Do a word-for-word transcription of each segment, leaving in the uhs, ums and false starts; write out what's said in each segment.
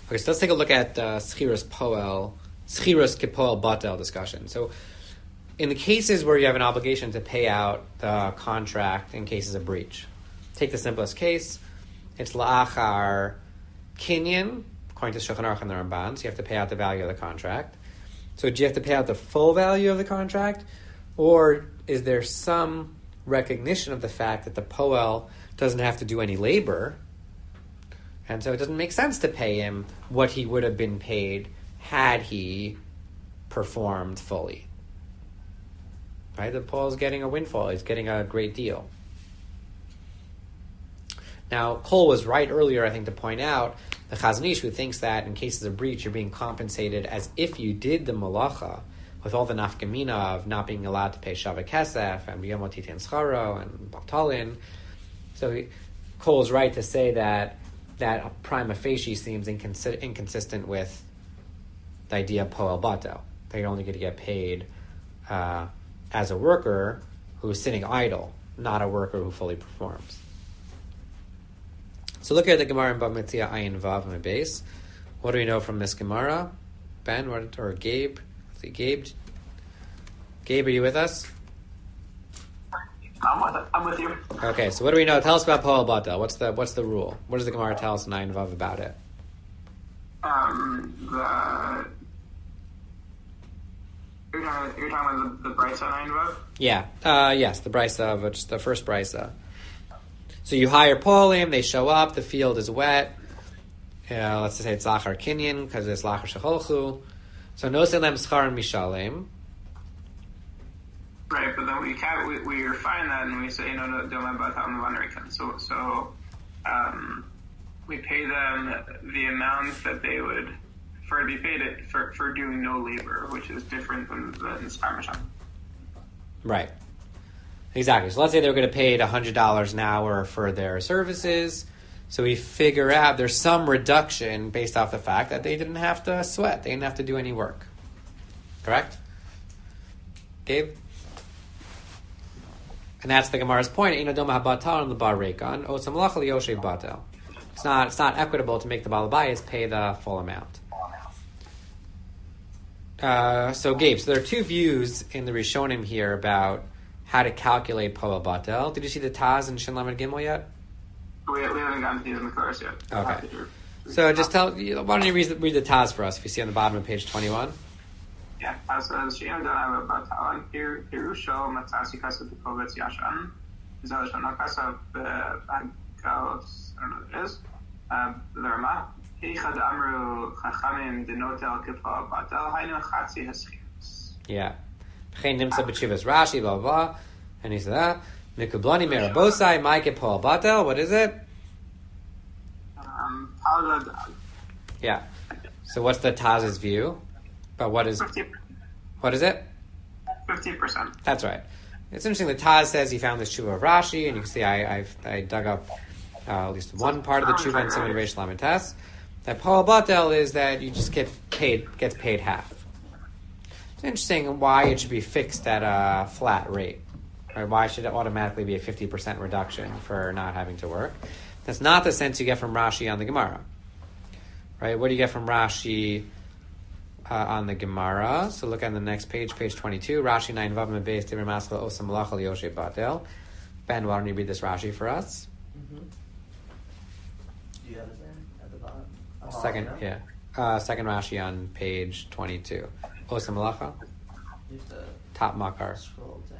Okay, so let's take a look at uh, Schiras Poel, Schiras Kipoel Batel discussion. So, in the cases where you have an obligation to pay out the contract in cases of breach, take the simplest case. It's la'achar kinyan, according to Shulchan Aruch and the Ramban, so you have to pay out the value of the contract. So do you have to pay out the full value of the contract, or is there some recognition of the fact that the Poel doesn't have to do any labor, and so it doesn't make sense to pay him what he would have been paid had he performed fully? Right? The Poel is getting a windfall. He's getting a great deal. Now, Cole was right earlier, I think, to point out the Chazon Ish, who thinks that in cases of breach, you're being compensated as if you did the malacha, with all the nafkamina of not being allowed to pay Shava Kesef and B'yom Titin Scharo and Baltalin. So he, Cole is right to say that that prima facie seems inconsi- inconsistent with the idea of Poel Batel, that you're only going to get paid uh, as a worker who's sitting idle, not a worker who fully performs. So look at the Gemara in Bava Metzia Ayin Vav on the base. What do we know from this Gemara? Ben what, or Gabe? Let's see, Gabe. Gabe, are you with us? I'm with, I'm with you. Okay, so what do we know? Tell us about Poel Batel. What's the what's the rule? What does the Gemara tell us in Ayin Vav about it? Um, the you're talking, you're talking about the, the Brisa Ayin Vav? Yeah. Uh, yes, the Brisa, which is the first Brisa. So you hire Polim, they show up, the field is wet. Uh, let's just say it's Lachar Kinyan, because it's Lachar Shecholchu. So no selem schar mishalem. Right, but then we can we, we refine that and we say, no, no, don't about how So, so um, we pay them the amount that they would, for to be paid it, for, for doing no labor, which is different than the Schar Mishal. Right. Exactly. So let's say they were going to pay one hundred dollars an hour for their services. So we figure out there's some reduction based off the fact that they didn't have to sweat. They didn't have to do any work. Correct? Gabe? And that's the Gemara's point. It's not, it's not equitable to make the Balabayas pay the full amount. Uh, so Gabe, so there are two views in the Rishonim here about how to calculate Poel Batel. Did you see the Taz and Shin Lamed Gimel yet? We, we haven't gotten to these in the course yet. Okay. So just tell, why don't you read, read the Taz for us, if you see on the bottom of page twenty-one? Yeah, Taz says, She'em Danav Batal, Hirusho Matzasi Kasav Kovetz Yashan, Zelashon Kasav Bagos, I don't know what it is, Lerma, Hichad Amru Chachamim Denotel Kipoel Batel, Hainu Chatzi Haschins. Yeah. Nimsa b'tshuvas Rashi, blah, blah, and he said that. Mikublani merabosai, Maike Poel Batel, what is it? Um, yeah. So what's the Taz's view? But what is, fifty what is it? fifty percent. That's right. It's interesting that Taz says he found this tshuva of Rashi, and you can see I I've, I dug up uh, at least one part of the tshuva in Simon Reish Lamed Tes. That Poel Batel is that you just get paid, gets paid half. It's interesting why it should be fixed at a flat rate. Right? Why should it automatically be a fifty percent reduction for not having to work? That's not the sense you get from Rashi on the Gemara. Right? What do you get from Rashi uh, on the Gemara? So look on the next page, page twenty-two. Rashi nine vav mebeis tiber maskel osam malach al yoshe batel. Ben, why don't you read this Rashi for us? Mm-hmm. Do you have it there at the bottom? Oh, second, yeah. Uh, second Rashi on page twenty-two. Osam malacha? You have to top makar. scroll down.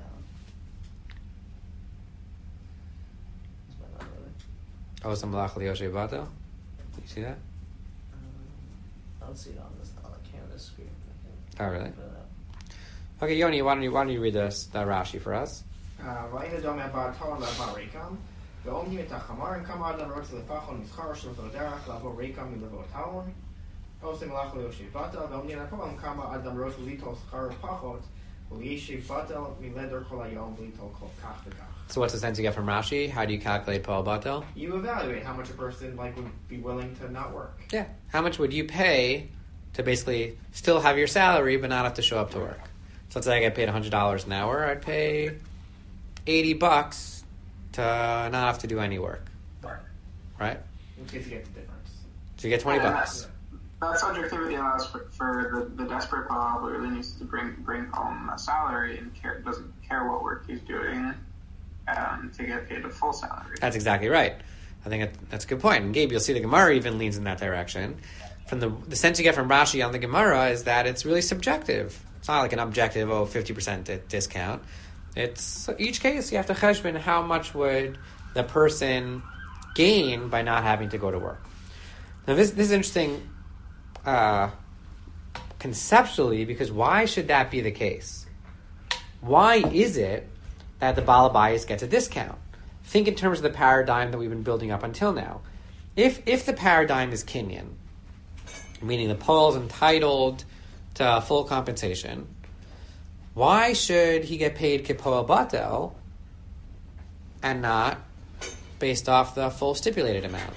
Osam malacha al yoshe batel. You see that? I don't see it on this on the canvas screen. Oh, really? Okay, Yoni, why don't you why don't you read this the Rashi for us? ראינו דומה באתר לעבר ריקם, ועומדים את החמר, אם כמה אדם רוצה לפחון מסחר שלו דרך לעבור ריקם מלבוא טעון, עושים מלאכה לישיב בטל, ועומדים לפה, אם כמה אדם רוצה ליטול שכר פחות, ולישיב בטל מלדר כל היום וליטול כך וכך. So what's the sense you get from Rashi? How do you calculate Poel Batel? You evaluate how much a person like would be willing to not work. Yeah. How much would you pay to basically still have your salary but not have to show up to work? So let's say I get paid one hundred dollars an hour. I'd pay eighty bucks to not have to do any work. Right? In case you get the difference. So you get twenty bucks. that subjectivity allows for, for the, the desperate Paul who really needs to bring bring home a salary and care, doesn't care what work he's doing um, to get paid a full salary. That's exactly right. I think that, that's a good point. And Gabe, you'll see the Gemara even leans in that direction. From the the sense you get from Rashi on the Gemara is that it's really subjective. It's not like an objective, oh, fifty percent discount. It's each case you have to cheshbon how much would the person gain by not having to go to work. Now this this is interesting uh, conceptually, because why should that be the case? Why is it that the Baal Habayis gets a discount? Think in terms of the paradigm that we've been building up until now. If if the paradigm is Kinyan, meaning the Poel is entitled to full compensation, why should he get paid Kipoel Batel and not based off the full stipulated amount?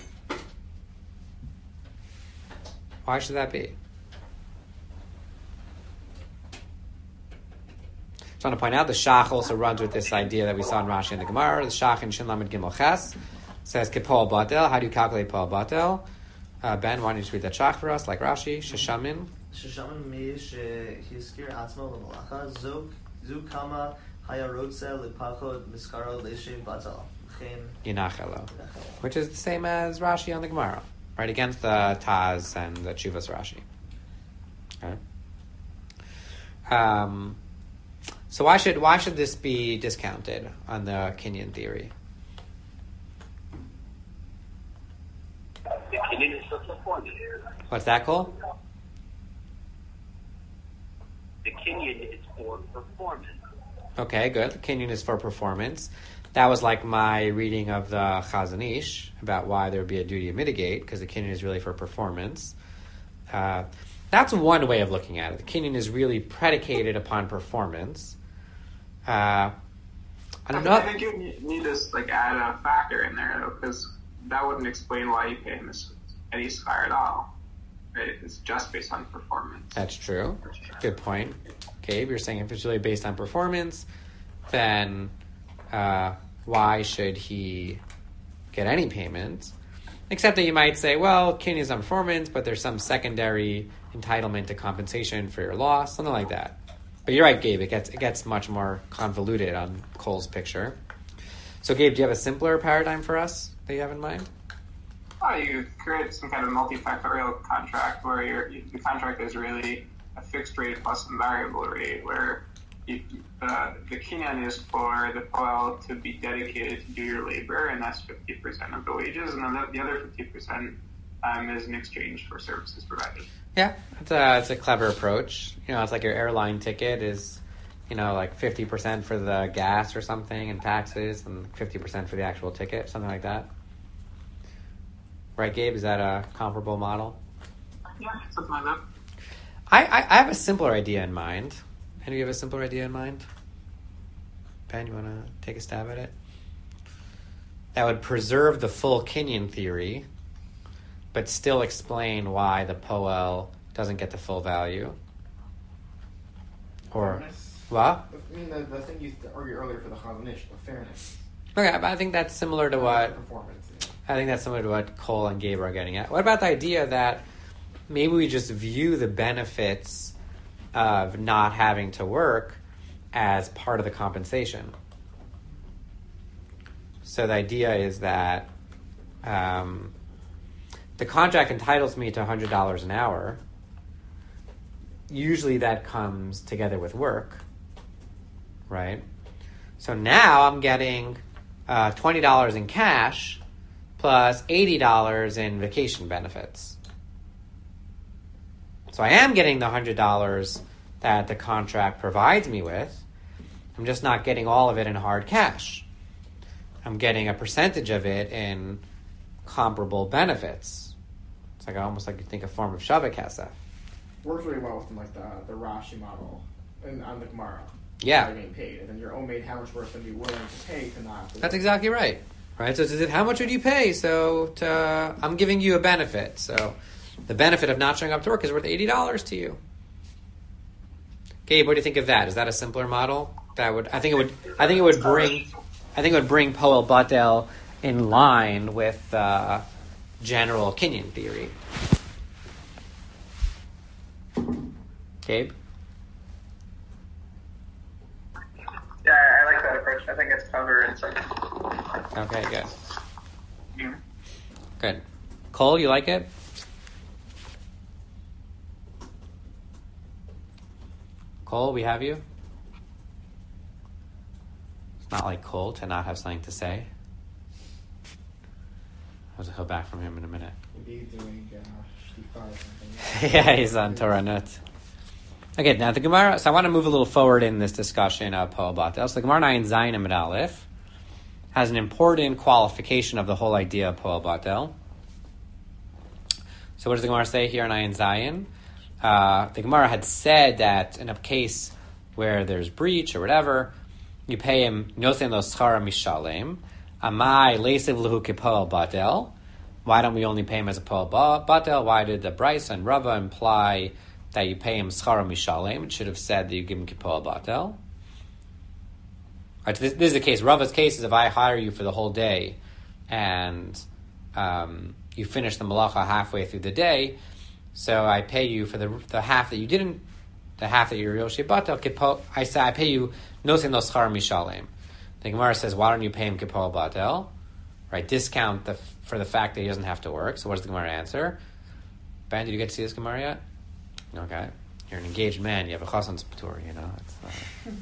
Why should that be? So I want to point out the Shach also runs with this idea that we saw in Rashi and the Gemara. The Shach in Shin Lamed Gimel Ches says Kipoel Batel. How do you calculate Poel Batel? Uh, Ben, why don't you just read that Shach for us, like Rashi? Sheshamin. Sheshamin mi shehiskir atzmo lemalacha zu kama hayarotze lepachod miskaro leishe batal. Yinachelo, which is the same as Rashi on the Gemara, right? Against the Taz and the Chuvas Rashi. Okay. Um, so why should why should this be discounted on the Kinyan theory? The Kinyan is for performance. What's that called? The Kinyan is for performance. Okay, good. The Kinyan is for performance. That was like my reading of the Chazon Ish about why there would be a duty to mitigate, because the Kinyan is really for performance. Uh, that's one way of looking at it. The Kinyan is really predicated upon performance. Uh, I, I think you need to like add a factor in there, though, because that wouldn't explain why you pay him any schar at all. Right? It's just based on performance. That's true. Good point. Gabe, you're saying if it's really based on performance, then uh, why should he get any payment? Except that you might say, well, Kinyan is on performance, but there's some secondary entitlement to compensation for your loss, something like that. But you're right, Gabe, it gets it gets much more convoluted on Cole's picture. So, Gabe, do you have a simpler paradigm for us that you have in mind? Oh, you create some kind of multifactorial contract where your the contract is really a fixed rate plus some variable rate, where you, uh, the Kinyan is for the Poel to be dedicated to do your labor, and that's fifty percent of the wages, and then the, the other fifty percent um, is in exchange for services provided. Yeah, it's a, it's a clever approach. You know, it's like your airline ticket is, you know, like fifty percent for the gas or something and taxes, and fifty percent for the actual ticket, something like that. Right, Gabe? Is that a comparable model? Yeah, something like that. I, I, I have a simpler idea in mind. Any of you have a simpler idea in mind? Ben, you want to take a stab at it? That would preserve the full Kinyan theory, but still explain why the Poel doesn't get the full value. Or Fairness. what? I mean, the, the thing you argued earlier for the Chazon Ish, the fairness. Okay, but I think that's similar to what Performance. Yeah. I think that's similar to what Cole and Gabe are getting at. What about the idea that maybe we just view the benefits of not having to work as part of the compensation? So the idea is that um, the contract entitles me to one hundred dollars an hour. Usually that comes together with work, right? So now I'm getting uh, twenty dollars in cash plus eighty dollars in vacation benefits. So I am getting the one hundred dollars that the contract provides me with. I'm just not getting all of it in hard cash. I'm getting a percentage of it in comparable benefits. It's like almost like you think a form of Shavah Kesef. Works really well with like the the Rashi model and on the Gemara. Yeah. You're getting paid, and then your own made how much worth to be willing to pay to not. To That's work. exactly right. Right. So it's, how much would you pay? So to, I'm giving you a benefit. So the benefit of not showing up to work is worth eighty dollars to you. Gabe, what do you think of that? Is that a simpler model? That would I think it would I think it would bring I think it would bring Poel Batel in line with uh, general Kinyan theory. Gabe? Yeah, I like that approach. I think it's clever and some. Okay, good. Yeah. Good. Cole, you like it? Cole, we have you? It's not like Cole to not have something to say. I'll hear back from him in a minute. Maybe he's doing uh, shtifa or something. Yeah, he's on Torah Nut. Okay, now the Gemara, so I want to move a little forward in this discussion of Poel Batel. So the Gemara Nayin Zayin Amid Aleph has an important qualification of the whole idea of Poel Batel. So what does the Gemara say here in Ayin Zayin? Uh, the Gemara had said that in a case where there's breach or whatever, you pay him nosen lo schara mishalem, amai leisev lehu kepoel batel. Why don't we only pay him as a poel batel? Why did the Bryce and Rava imply that you pay him schara mishalem? It should have said that you give him kepoel batel. Right, so this, this is the case. Rava's case is if I hire you for the whole day and um, you finish the malacha halfway through the day, so I pay you for the the half that you didn't, the half that you're Yoshi Batel. I say I pay you nosin lo schar mishalem. The Gemara says, why don't you pay him Kipol Batel? Right, discount the for the fact that he doesn't have to work. So what does the Gemara answer? Ben, did you get to see this Gemara yet? Okay, you're an engaged man. You have a chasan's tour, you know. It's, uh...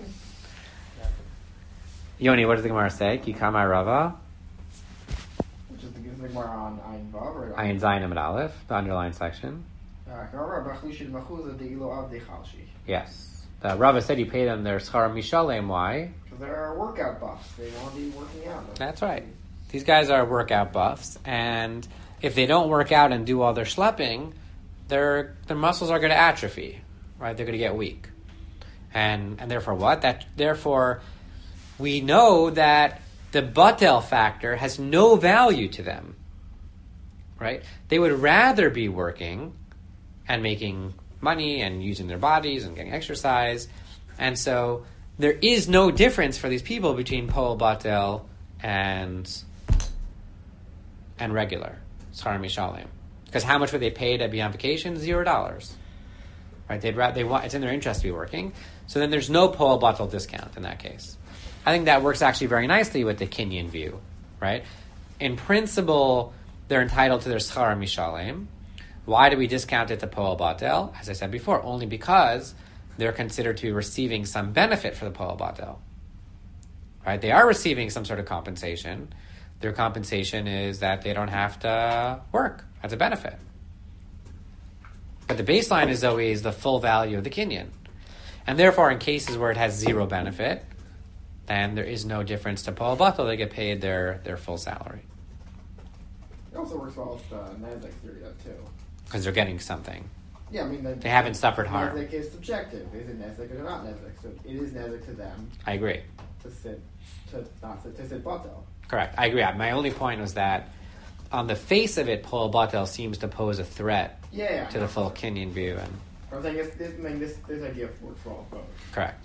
Yoni, what does the Gemara say? Kikamai Rava. Which is the Gemara on Ayin Vav or Ayin Zayin Amid Aleph, the underlined section. Yes. The Rava said you pay them their schar mishalem. Why? Because they're workout buffs. They want to be working out. That's right. These guys are workout buffs, and if they don't work out and do all their schlepping, their their muscles are going to atrophy, right? They're going to get weak, and and therefore what? That therefore we know that the batel factor has no value to them, right? They would rather be working and making money and using their bodies and getting exercise. And so there is no difference for these people between Poel Batel and and regular Schar Mishalem. Because how much would they pay to be on vacation? Zero dollars. Right? They'd rather, they want, it's in their interest to be working. So then there's no Poel Batel discount in that case. I think that works actually very nicely with the Kinyan view, right? In principle, they're entitled to their Schar Mishalem. Why do we discount it to Poel Batel? As I said before, only because they're considered to be receiving some benefit for the Poel Batel. Right? They are receiving some sort of compensation. Their compensation is that they don't have to work. That's a benefit. But the baseline is always the full value of the Kinyan. And therefore, in cases where it has zero benefit, then there is no difference to Poel Batel. They get paid their, their full salary. It also works well with uh, Nasdaq theory, though, too. Because they're getting something. Yeah, I mean... The, they haven't suffered harm. Nasdaq is subjective. Is it Nasdaq or not Nasdaq? So it is Nasdaq to them. I agree. To sit, to not sit, to sit Batel. Correct. I agree. My only point was that on the face of it, Poel Batel seems to pose a threat yeah, yeah, to the full Kinyan view. And I'm saying this, this, I mean, this, this idea works for all both. Correct.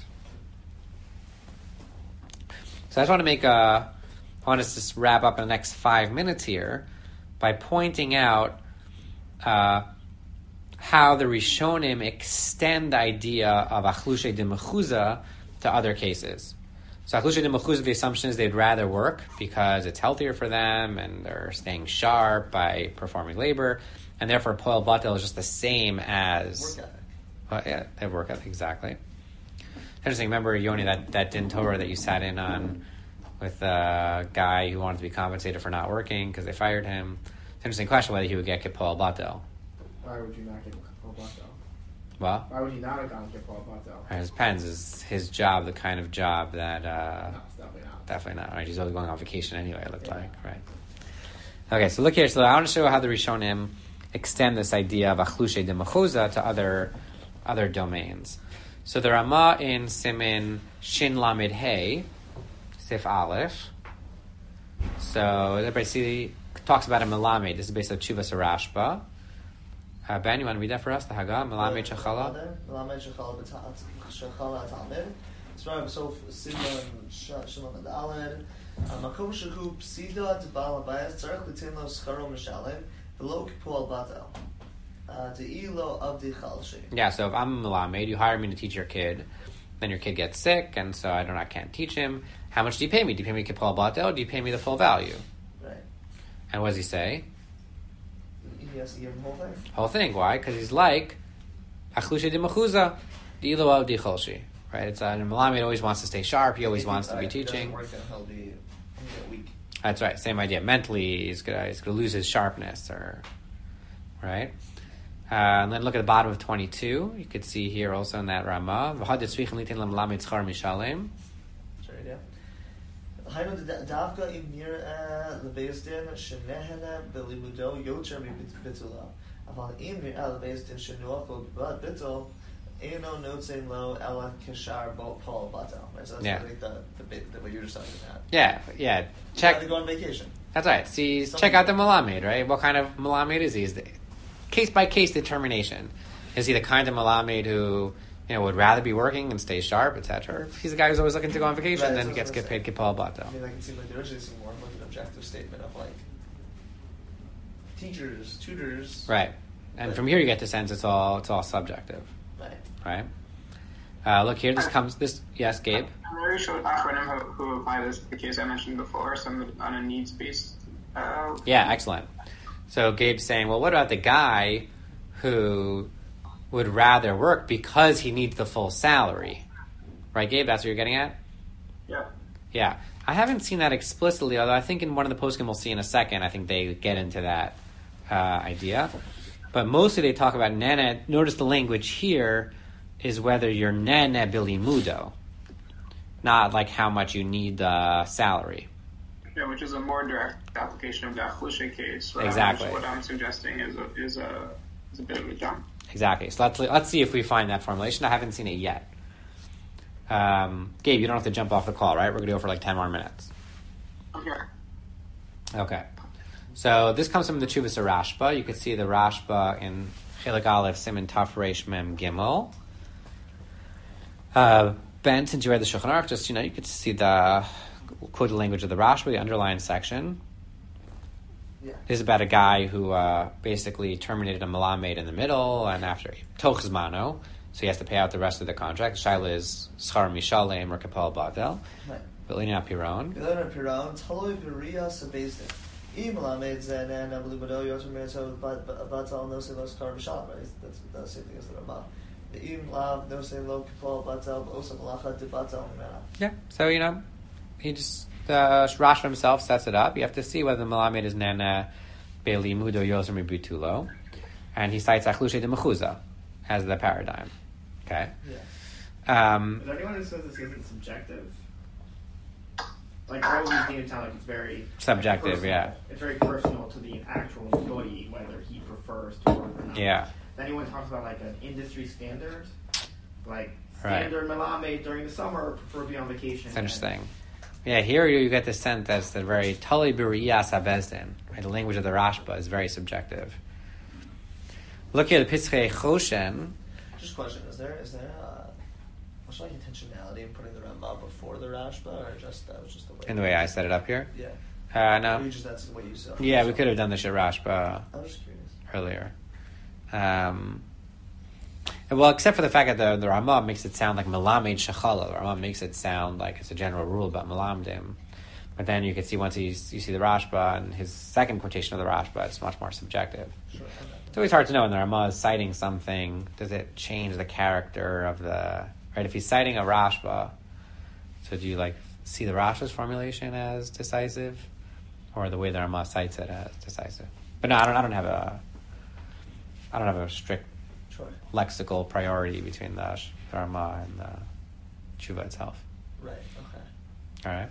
So I just want to make a... I want us to just wrap up in the next five minutes here by pointing out uh, how the Rishonim extend the idea of Achlushe de Mechuza to other cases. So Achlushe de Mechuza, the assumption is they'd rather work because it's healthier for them and they're staying sharp by performing labor, and therefore Poel Batel is just the same as... Work ethic. Well, yeah, they work ethic, exactly. Interesting. Remember, Yoni, that, that Din Torah that you sat in on with a guy who wanted to be compensated for not working because they fired him. It's an interesting question whether he would get Poel Batel. Why would you not get Poel Batel? Well, why would he not have gone to Poel Batel? It depends. Is his job the kind of job that... Uh, no, it's definitely not. Definitely not. Right? He's always going on vacation anyway, it looked yeah. like. Right. Okay, so look here. So I want to show how the Rishonim extend this idea of Achlushe de Mechuza to other other domains. So the Ramah in Simin Shin Lamed Hey, Sif Aleph. So everybody see talks about a Melamed. This is based on Chuvas Rashba. Uh, Ben, you want to read that for us? The Haggah, Melamed Shechala. Melamed Shechala Shechala Talmid. So so Simon Shalom Adalad. Makom Shehu Psidat Balabayas Tzarich Litin Lo Scharo Mishalem V'Lo Poel Batel. Uh, De'ilo avdi chalshi. Yeah, so if I'm a Melamed, you hire me to teach your kid, then your kid gets sick, and so I don't, I can't teach him. How much do you pay me? Do you pay me Kipal Batel, or do you pay me the full value? Right. And what does he say? He has to give him the whole thing. Whole thing. Why? Because he's like, Achlusha di Mechuza, De'ilo avdi chalshi. Right? It's uh, Melamed always wants to stay sharp. He always If wants he, to be uh, teaching. If it doesn't work, then he'll be, he'll get weak. That's right. Same idea. Mentally, he's gonna he's gonna lose his sharpness, or right. Uh, and then look at the bottom of twenty-two. You could see here also in that Ramah. That's right, yeah. Hayno davka im nir lebeis din shenehena belimudo yocher bitula. Aval im nir lebeis din shenuachol bittul eno notzein lo ela kishar bo Paul batel. Right, so that's Yeah. like the the bit the way you're just talking about. Yeah, yeah. You Check. gotta go on vacation. That's right. See, Some check out the people- Melamed, right? What kind of Melamed is he? Is the case by case determination. Is he the kind of Melamed who, you know, would rather be working and stay sharp, et cetera? If he's the guy who's always looking to go on vacation, Right, then that's he gets what get I'm paid saying. Kipal Batel. I mean, like it seemed like the originally seemed more of like an objective statement of like teachers, tutors. Right. And Right. from here you get the sense it's all it's all subjective, Right. right? Uh, look here. This comes. This yes, Gabe. I'm very sure Achronim who, who apply this to the case I mentioned before, some on a needs based. Uh, Yeah, excellent. So Gabe's saying, well, what about the guy who would rather work because he needs the full salary? Right, Gabe? That's what you're getting at? yeah. Yeah. I haven't seen that explicitly, although I think in one of the poskim we'll see in a second, I think they get into that uh, idea. But mostly they talk about nene. Notice the language here is whether you're nene bilimudo, not like how much you need the salary. Yeah, which is a more direct application of the Achlusha case. Right? Exactly. Which what I'm suggesting is a, is a is a bit of a jump. Exactly. So let's let's see if we find that formulation. I haven't seen it yet. Um, Gabe, you don't have to jump off the call, right? We're going to go for like ten more minutes. I'm here. Okay. So this comes from the Chuvas of Rashba. You can see the Rashba in Chelik Aleph, Siman Taf Reish Mem Gimel. Uh, Ben, since you read the Shulchan Aruch, just, you know, you could see the quoted language of the Rashba, the underlined section. Yeah. This is about a guy who uh, basically terminated a Melamed in the middle, and after Toch Zmano, so he has to pay out the rest of the contract. Shaila is Schar Mishalem or Kapal Badel. Right. Belina Piron. Bilona Piron, Toloi Beria Sabastin. E Malamed Zen and Ablibodo Yotometo Batal no se los Carvishal, right? That's the same thing as the Ramah. The Im Lav no se lo Kapal Batal, Osa Malacha de Batal Mana. Yeah, so, you know, he just, uh, Rashba himself sets it up. You have to see whether the Melamed is Nana Beli Mudo Yoser Mibitulo. And he cites Achlushe de Mechuza as the paradigm. Okay? Yeah. Um, Is there anyone who says this isn't subjective? Like all these things sound like it's very Subjective, personal. yeah. It's very personal to the actual employee whether he prefers to work or not. yeah. If anyone talks about like an industry standard, like Right. standard Melamed during the summer, prefer to be on vacation. It's interesting. Yeah, here you get the sense that's the very Tali Biriyas HaBezdin. Right? The language of the Rashba is very subjective. Look here, the Pischei Choshen. Just a question: Is there is there uh, much like intentionality in putting the Ramah before the Rashba, or just that was just the way? In the way I set it up here. Yeah. Uh, Or no. you just that's the way you saw it. Yeah, we could have done the shit Rashba I was just curious. earlier. Um, well, except for the fact that the, the Ramah makes it sound like Melamed Shechala. The Ramah makes it sound like it's a general rule about Melamdim. But then you can see once you, you see the Rashba and his second quotation of the Rashba, it's much more subjective. Sure. It's always hard to know when the Ramah is citing something. Does it change the character of the right? If he's citing a Rashba, so do you like see the Rashba's formulation as decisive, or the way the Ramah cites it as decisive? But no, I don't. I don't have a. I don't have a strict Sure. lexical priority between the, Sh- the Ramah and the Tshuva itself. Right. Okay. All right.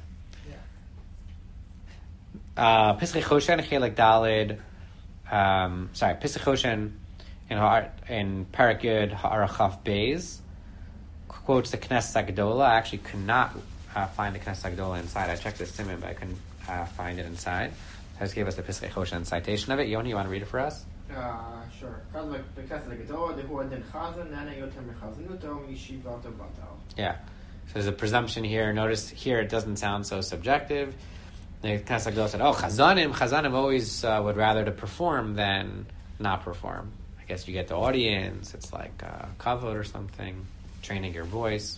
Yeah. Uh, Pesach Choshen Chelik Dalid. Um, sorry, Pesach Choshen in Har- in Parak Yud Ha'arachaf Beis quotes the Knesset Agdola. I actually could not uh, find the Knesset Agdola inside. I checked the Siman, but I couldn't uh, find it inside. I just gave us the Pesach Choshen citation of it. Yoni, you want to read it for us? Uh, sure. Yeah. So there's a presumption here. Notice here it doesn't sound so subjective. The Knesset Agdola said, "Oh, Chazanim, Chazanim always uh, would rather to perform than not perform." I guess you get the audience. It's like uh, kavod or something, training your voice.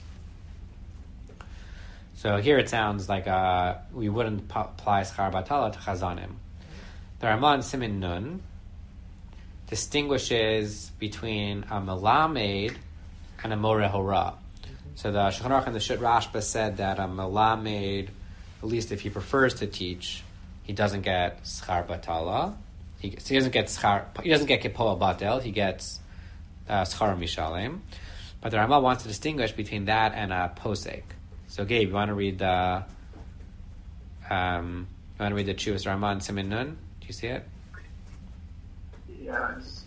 So here it sounds like uh, we wouldn't p- apply schar batala to chazanim. The Ramah in Siman Nun distinguishes between a melamed and a moreh hora. So the Shulchan Aruch and the Shut Rashba said that a melamed, at least if he prefers to teach, he doesn't get schar batala. He, he doesn't get schar. He doesn't get kipoel batel. He gets uh, schar mishalem. But the Ramah wants to distinguish between that and a posek. So Gabe, you want to read the um, you want to read the Chuvas Ramah in Siman Nun? Do you see it? Yes.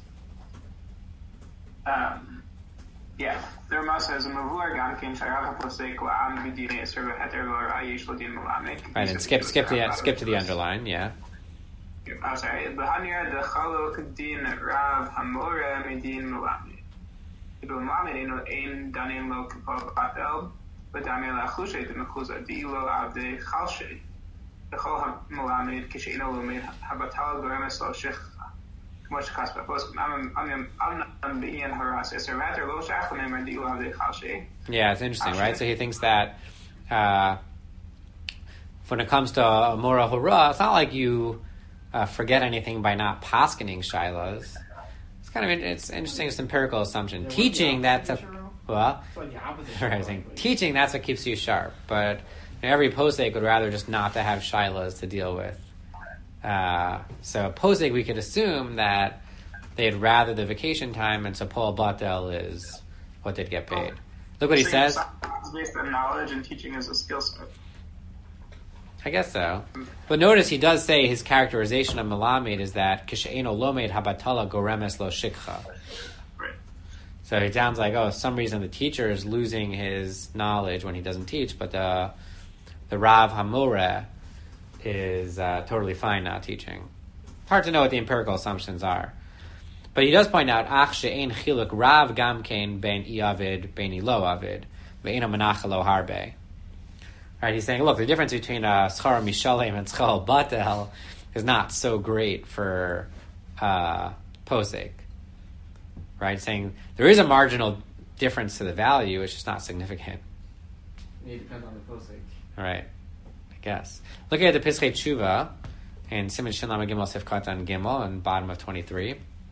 Um, yeah. The Ramah says, "Mavur gam kin shayach posek la'am b'dinei eser v'heter v'ara yesh lo din melamed." Right, and skip, skip to skip to the underline. Yeah. Oh, sorry. B'hanir the chalok din rav hamore midin melamed. The melamed eno ein danin lo kippah batel, but damei la'chushay the mechuzah di lo avdei chalshay. The chol hamelamed kisheino lo made habatal goremes lo shich. Much kaspa post. I'm I'm I'm I'm being harassed. Is there rather low shachlim or do you have the chalshay? Yeah, it's interesting, right? So he thinks that uh, when it comes to Amora Hora, it's not like you uh, forget anything by not paskening shilas. It's kind of it's interesting. It's an empirical assumption. Yeah, teaching that's a well, right, saying, teaching that's what keeps you sharp. But you know, every posek would rather just not to have shilas to deal with. Uh, so posek, we could assume that they'd rather the vacation time, and so Paul Batel is what they'd get paid. Look what he says. It's based on knowledge, and teaching is a skill set. I guess so. But notice he does say his characterization of Melamed is that Kishe'eno lomed habatala goremes lo shikcha. Right. So it sounds like, oh, some reason the teacher is losing his knowledge when he doesn't teach, but the the Rav Hamoreh is uh, totally fine not teaching. Hard to know what the empirical assumptions are. But he does point out, Ach she'ein chiluk rav gamkein ben iavid ben ilo avid ve'ena menachalo harbe. Right, he's saying, look, the difference between uh, schar mishalem and schar batel is not so great for uh, posek. Right, he's saying there is a marginal difference to the value, it's just not significant. It depends on the posek. Right. Yes. Look at the Pischei Tshuva in Siman Shin Lamed Gimel Sifkat and Gimel in bottom of twenty-three.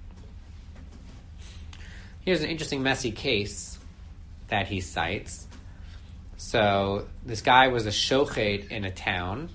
Here's an interesting messy case that he cites. So this guy was a shochet in a town,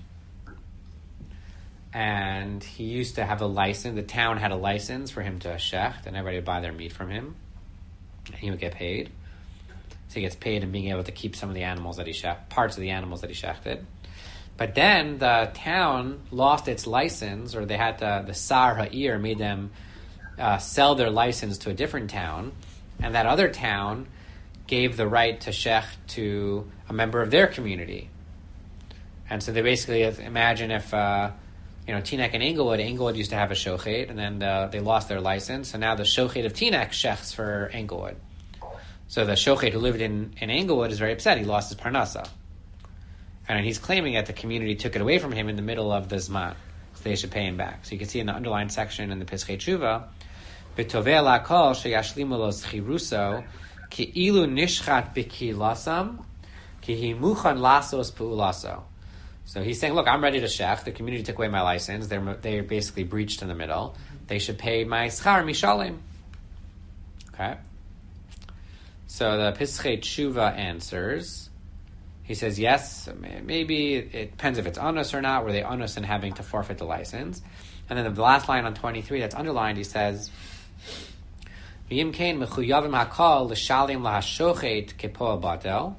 and he used to have a license. The town had a license for him to shecht, and everybody would buy their meat from him, and he would get paid. So he gets paid in being able to keep some of the animals that he shecht, parts of the animals that he shechted. But then the town lost its license, or they had to, the Sar Ha'ir made them uh, sell their license to a different town, and that other town gave the right to shech to a member of their community. And so they basically imagine if uh, you know Teaneck and Englewood, Englewood used to have a shochet, and then uh, they lost their license, so now the shochet of Teaneck shechs for Englewood. So the shochet who lived in, in Englewood is very upset. He lost his parnasa. And he's claiming that the community took it away from him in the middle of the Zman. So they should pay him back. So you can see in the underlined section in the Pischei Tshuva, B'tovei lakol sheyashlimu lo zchiruso ki'ilu nishchat b'kilasam kihi muchan lasos pu'ulaso. So he's saying, look, I'm ready to shech. The community took away my license. They're, they're basically breached in the middle. They should pay my schar mishalim. Okay? So the Pischei Tshuva answers... He says, yes, maybe it depends if it's onus or not. Were they onus in having to forfeit the license? And then the last line on twenty-three that's underlined, he says, V'yim kein mechuyavim hakol l'shalim lahashochet kepoel batel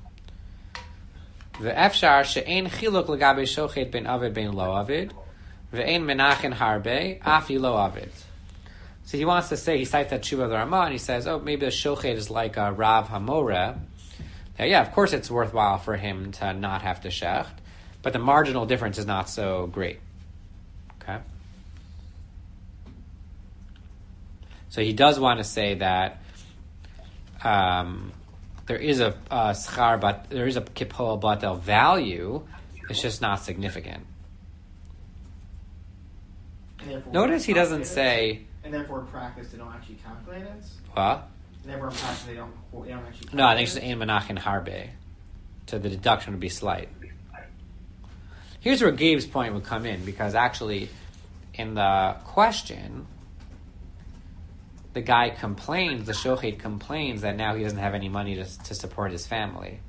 v'efshar she'ein chiluk l'gabe shochet ben avid ben lo avid v'ein menachin harbe afi lo avid. So he wants to say, he cites that Tshuva of the Ramah, and he says, oh, maybe the shochet is like a Rav Hamoreh. Yeah, yeah, of course it's worthwhile for him to not have to shecht, but the marginal difference is not so great. Okay? So he does want to say that um, there is a, a schar, but there is a kipoel batel value, it's just not significant. Notice he doesn't say... And therefore, in practice, they don't actually calculate it. What? And therefore, in practice, they don't. They don't actually. No, I think it's just ein menachin harbe. So the deduction would be slight. Here's where Gabe's point would come in, because actually, in the question, the guy complains, the shochet complains that now he doesn't have any money to, to support his family.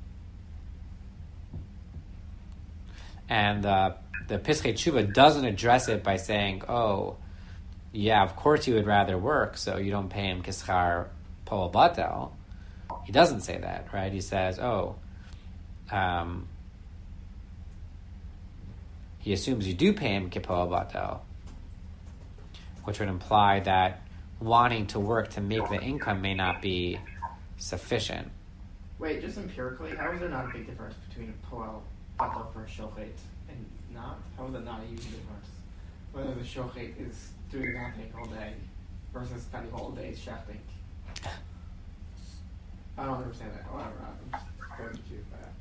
And uh, the Pischei Tshuva doesn't address it by saying, oh, yeah, of course you would rather work, so you don't pay him kischar poel batel. He doesn't say that, right? He says, oh, um, he assumes you do pay him kipoel batel, which would imply that wanting to work to make the income may not be sufficient. Wait, just empirically, how is there not a big difference between a poel batel for a shochet and not? How is it not a huge difference? Whether the shochet is doing nothing all day versus spending all day shechting. I don't understand that. Whatever, I'm just going to you that.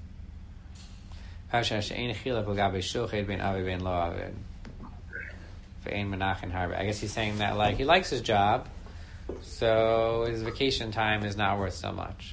I guess he's saying that like he likes his job, so his vacation time is not worth so much.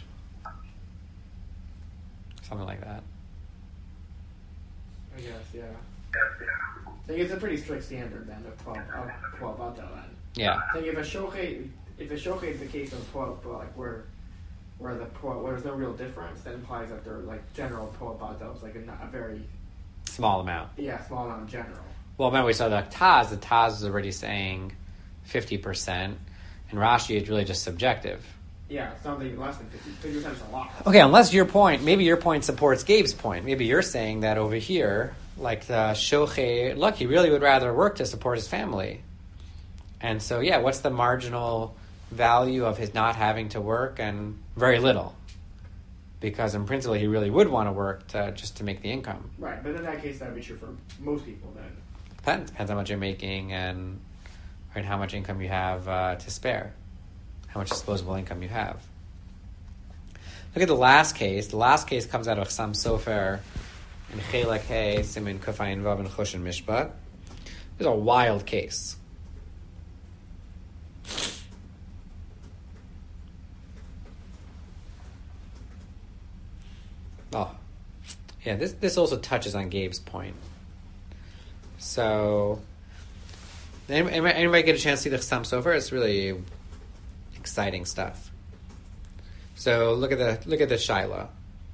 Something like that. I guess, yeah. I think it's a pretty strict standard then of twelve of twelve batel then. Yeah. I think if a shochet if a shochet is the case of twelve, but like where where the poel, where there's no real difference, that implies that they're like general poel batel is like a, a very small amount. Yeah, small amount in general. Well, remember we saw the Taz. The Taz is already saying fifty percent, and Rashi is really just subjective. Yeah, it's something less than fifty. fifty percent is a lot. Okay, unless your point, maybe your point supports Gabe's point. Maybe you're saying that over here, like the shochet, look, he really would rather work to support his family. And so, yeah, what's the marginal value of his not having to work? And very little. Because in principle, he really would want to work to, just to make the income. Right, but in that case, that would be true for most people then. Depends. Depends how much you're making and, and how much income you have uh, to spare. How much disposable income you have. Look at the last case. The last case comes out of Chassam Sofer in Chelek Hey, Simin Kufayin Vav and Choshen Mishpat. This is a wild case. Oh, yeah. This this also touches on Gabe's point. So, anybody, anybody get a chance to see the Chassam Sofer? It's really exciting stuff. So look at the look at the Shaila.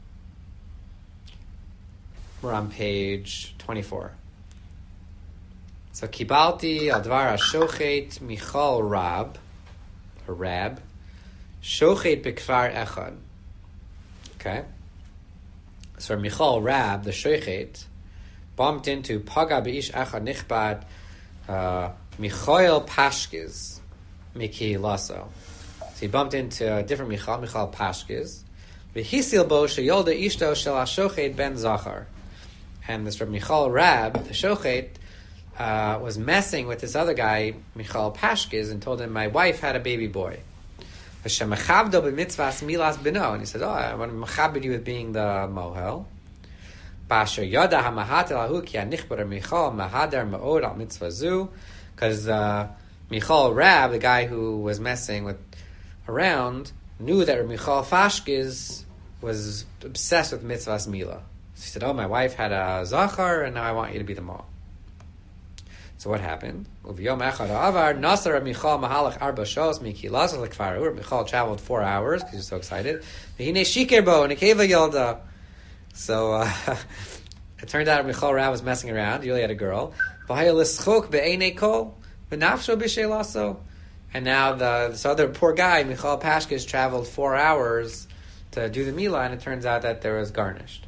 We're on page twenty-four. So Kibalti al dvar shochet Michal Rab, or Rab, shochet bekfar echad. Okay. So Michal Rab, the shochet, bumped into Paga beish echad nichbad uh, Michael Pashkiz Miki Lasso. So he bumped into a different Michal, Michal Pashkiz. V'hisil bo sheyolda ishto shel hashochet ben Zachar. And this Rabbi Michal Rab, the shochet, uh, was messing with this other guy, Michal Pashkiz, and told him, my wife had a baby boy. V'shemachavdo b'mitzvahs milas b'no. And he said, oh, I want to machabed you with being the mohel. B'asher yoda hamahatel ahu ki anichbar Michal mahadar ma'od al mitzvah zu. Because uh, Michal Rab, the guy who was messing with around, knew that Michal Pashkiz was obsessed with mitzvahs mila. So he said, oh, my wife had a zachar, and now I want you to be the mom. So what happened? Michal traveled four hours because he was so excited. So uh, it turned out Michal Rab was messing around. He really had a girl. And now the this other poor guy, Michal Pashkiz, traveled four hours to do the Mila, and it turns out that there was garnished.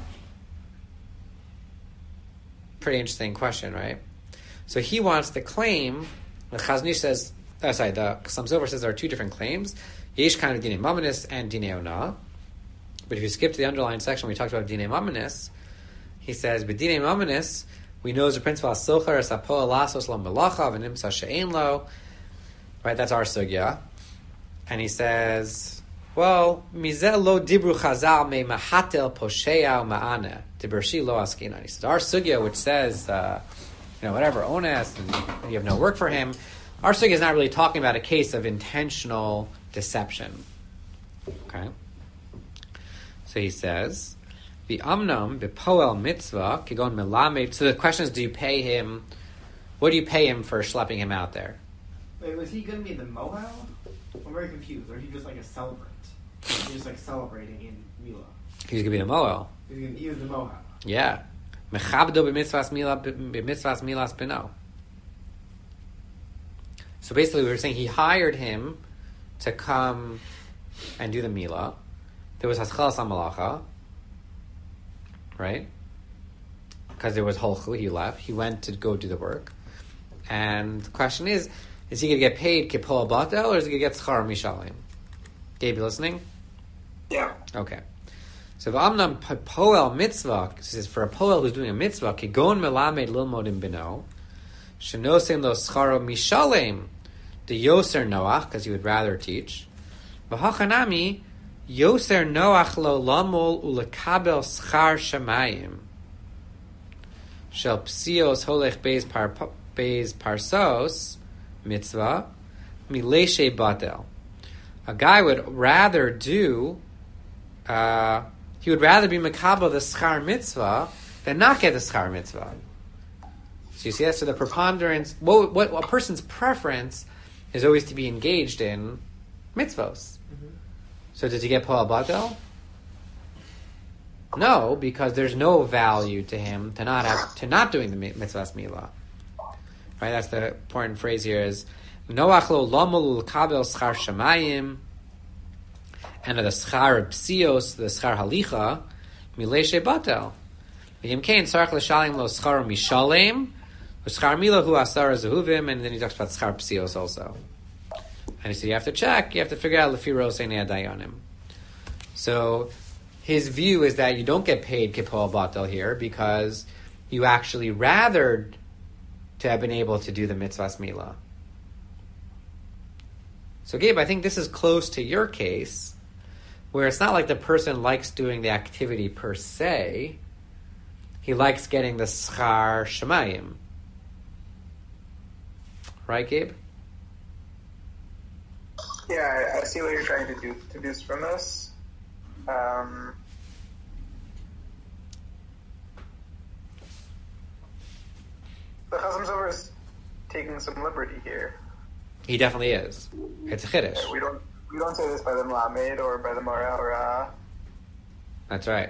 Pretty interesting question, right? So he wants to claim, the Chazon Ish says, oh, sorry, the Chassam Sofer says there are two different claims. Yesh kind of Dinei Mamanis and Dinei Onah. But if you skip to the underlying section, we talked about Dinei Mamanis. He says, but Dinei Mamanis, we know as a principle, Socher, Sapo, Lasos, Lo Melacha, V'nimsa She'en Lo. Right, that's our sugya. And he says, well, Mizel lo dibru chazal me mahatel posheya ma'ana dibershi lo askina. He says, our sugya, which says, uh, you know, whatever, ones, and you have no work for him, our sugi is not really talking about a case of intentional deception. Okay? So he says, the amnam bepoel mitzvah kigon melamed. So the question is, do you pay him? What do you pay him for schlepping him out there? Wait, was he going to be the mohel? I'm very confused. Or is he just like a celebrant? He's just like celebrating in Mila. He's going to be the mohel. He's gonna, he was the mohel. Yeah. Mechabdo b'mitzvahs mila b'mitzvahs milas b'no. So basically, we were saying he hired him to come and do the mila. There was haskalas hamalacha, right? Because there was holchu, he left. He went to go do the work. And the question is, is he going to get paid kippol batel, or is he going to get schar mishalim? Gabe, you listening? Yeah. Okay. So v'amnam poel mitzvah, this is for a poel who's doing a mitzvah, kigon melamed lilmodim bino, shenosim lo scharo mishalim, the yoser noach, because he would rather teach. V'hachanami, yoser noach lo lamol ulekabel schar shamayim, shel psios holech beis par beis parsos mitzvah mileshe batel. A guy would rather do, uh, he would rather be makabel the schar mitzvah than not get the schar mitzvah. So you see that? So the preponderance, what, what a person's preference is always to be engaged in mitzvos. Mm-hmm. So does he get poel batel? No, because there's no value to him to not have, to not doing the mitzvahs milah. Right? That's the important phrase here is noach lo lamol ulekabel schar shamayim, and the schar psios, the schar halicha, mileshe batel. V'yim kein tzarich l'shalim lo schar mishalim, schar milah hu asar zehuvim, and then he talks about schar psios also. And so you have to check, you have to figure out lefi rosei dayanim. So his view is that you don't get paid kippol batel here because you actually rather to have been able to do the mitzvahs milah. So Gabe, I think this is close to your case, where it's not like the person likes doing the activity per se, he likes getting the schar shamayim. Right, Gabe? Yeah, I, I see what you're trying to do, deduce from this. Um, the Chazam Sofer is taking some liberty here. He definitely is. It's a chiddush. Yeah, we don't we don't say this by the Melamed or by the Morah or uh That's right.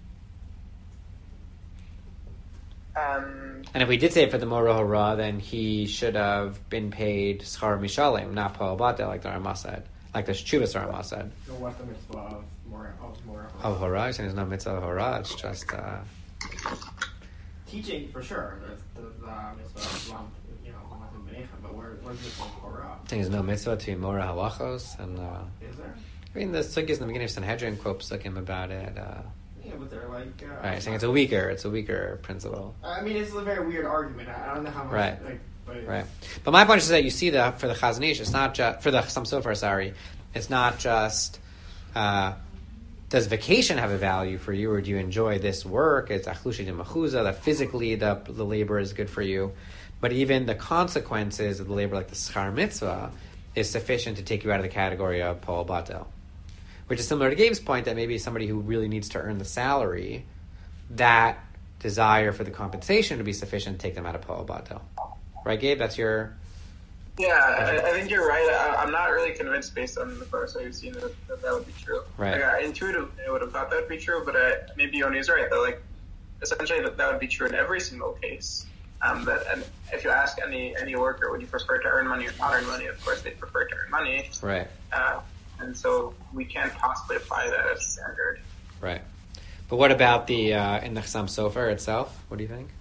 Um, and if we did say it for the Morah Hora, then he should have been paid schar mishalim, not poel batel, like the Ramah said, like the Shuvas Ramah said. So what's the mitzvah of Morah? Of Morah? Of Hora, and there's no mitzvah of Hora. It's just uh, teaching for sure. The, the, the mitzvah of you know, but where, where's the mitzvah of Hora? I think there's no mitzvah to Morah halachos, and uh, is there? I mean, the sukkahs in the beginning of Sanhedrin quote psukim about it. Uh, Yeah, but they're like... Uh, right, I think it's a weaker, it's a weaker principle. I mean, it's a very weird argument. I don't know how much... Right, like, but right. But my point is that you see that for the Chazon Ish, it's not just... For the Chasam Sofer, sorry. It's not just... Uh, does vacation have a value for you, or do you enjoy this work? It's achlushi de machuza, that physically the, the labor is good for you. But even the consequences of the labor, like the schar mitzvah, is sufficient to take you out of the category of poel batel. Which is similar to Gabe's point that maybe somebody who really needs to earn the salary, that desire for the compensation to be sufficient to take them out of poel batel. Right, Gabe? That's your... Yeah, I, I think you're right. I, I'm not really convinced based on the parts I've seen that, that that would be true. Right. Like, I intuitively I would have thought that would be true, but I, maybe Yoni's right. That like essentially that, that would be true in every single case. Um, but and if you ask any any worker, would you prefer to earn money or not earn money? Of course, they prefer to earn money. Right. Uh, and so we can't possibly apply that as standard. Right. But what about the uh, in the Chasam Sofer itself? What do you think?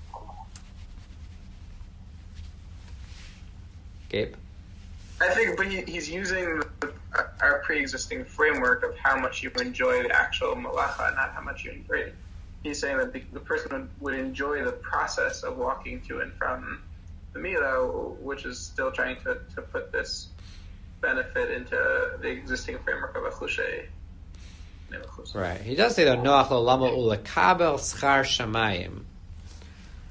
Gabe? I think, but he, he's using the, our pre-existing framework of how much you enjoy the actual malacha, not how much you enjoy it. He's saying that the, the person would, would enjoy the process of walking to and from the Milah, which is still trying to, to put this benefit into the existing framework of Achlushe. Right. He does say, though, Noach lo lama ulekabel schar shamayim.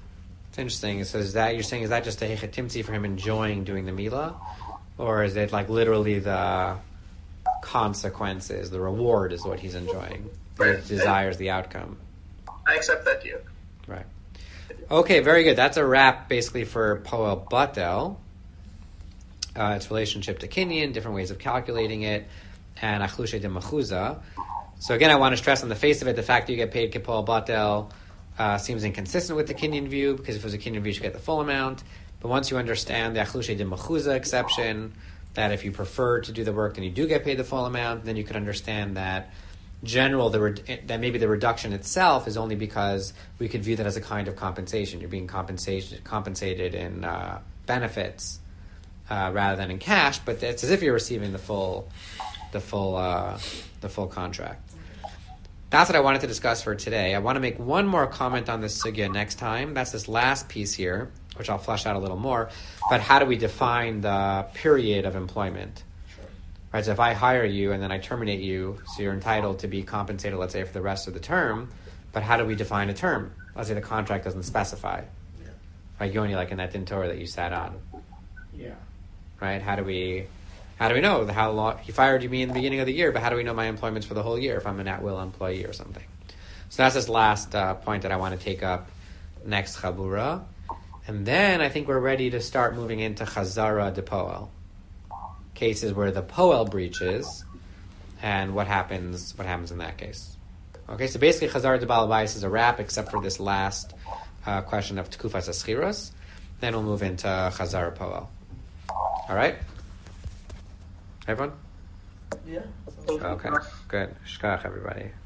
It's interesting. So is that you're saying is that just a hechetimtzi for him enjoying doing the milah, or is it like literally the consequences, the reward is what he's enjoying? Right. He desires the outcome. I accept that view. Right. Okay, very good. That's a wrap basically for Poel Batel. Uh, its relationship to Kinyan, different ways of calculating it, and Achlushe de Mechuza. So again, I want to stress on the face of it, the fact that you get paid Poel Batel uh, seems inconsistent with the Kinyan view, because if it was a Kinyan view, you should get the full amount. But once you understand the Achlushe de Mechuza exception, that if you prefer to do the work, then you do get paid the full amount, then you could understand that general the re- that maybe the reduction itself is only because we could view that as a kind of compensation. You're being compensated compensated in uh, benefits uh, rather than in cash, but it's as if you're receiving the full the full uh, the full contract. That's what I wanted to discuss for today. I want to make one more comment on this sugya next time. That's this last piece here, which I'll flesh out a little more. But how do we define the period of employment? Right, so if I hire you and then I terminate you, so you're entitled to be compensated, let's say, for the rest of the term, but how do we define a term? Let's say the contract doesn't specify. Yeah. Right, Yoni, like in that din Torah that you sat on. Yeah. Right, how do we how do we know how long he fired you me in the beginning of the year, but how do we know my employment's for the whole year if I'm an at-will employee or something? So that's this last uh, point that I want to take up next Chabura. And then I think we're ready to start moving into Chazara de Poel. Cases where the Poel breaches, and what happens what happens in that case. Okay, so basically Chazar de Balabais is a wrap, except for this last uh, question of Tekufas Aschiros. Then we'll move into Chazar Poel. All right? Everyone? Yeah. Okay, good. Shkach, everybody.